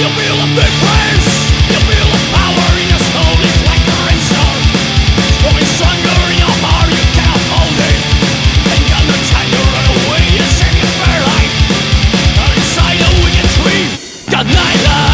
feel a difference. You feel the power in your soul. It's like a ransom. It's growing stronger in your heart. You can't hold it. Ain't got no time to run away and save your fair life. But inside a wicked tree, got nightlight.